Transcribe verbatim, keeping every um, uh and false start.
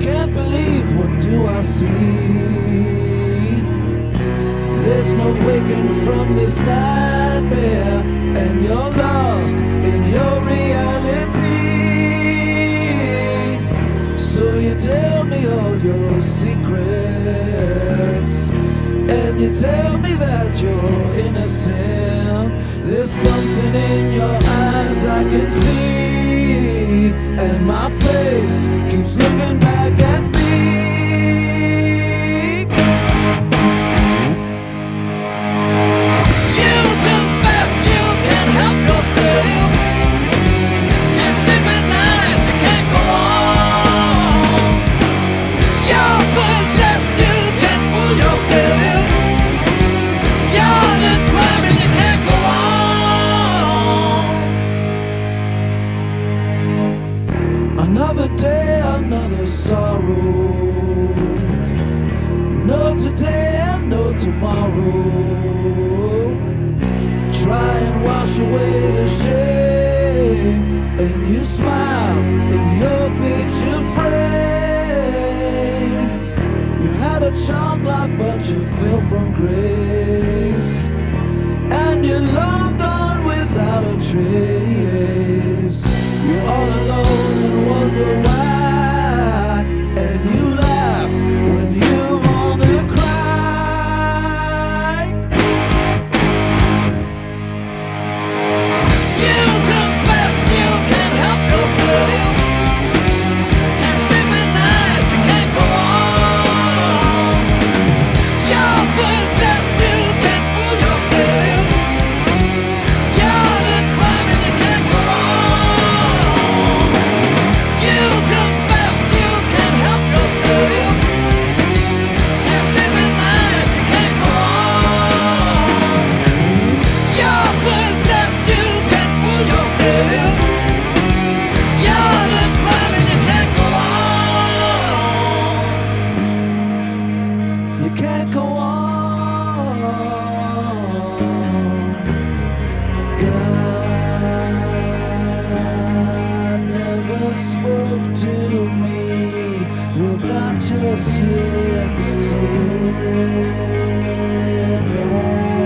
can't believe what do I see. There's no waking from this nightmare, and you're lost in your reality. So you tell me all your secrets, and you tell me that you're innocent. There's something in your eyes I can see, and my face keeps looking back at me. You confess you can't help yourself, and sleep at night you can't go on. You're possessed, you can't fool yourself. You're the crime and you can't go on. Another day, another sorrow. No today and no tomorrow. Try and wash away the shame, and you smile in your picture frame. You had a charmed life, but you fell from grace, and you long gone without a trace. You're all alone and wonder why, and you laugh when you wanna cry. You confess you can't help yourself, and sleep at night you can't go on. You're possessed, you can't fool yourself. You're the crime and you can't go on. You confess you can't help yourself, and sleep at night you can't go on. You're possessed, you can't fool yourself. You're the crime and you can't go on. You can't go on. God never spoke to me, will not just yet, so live like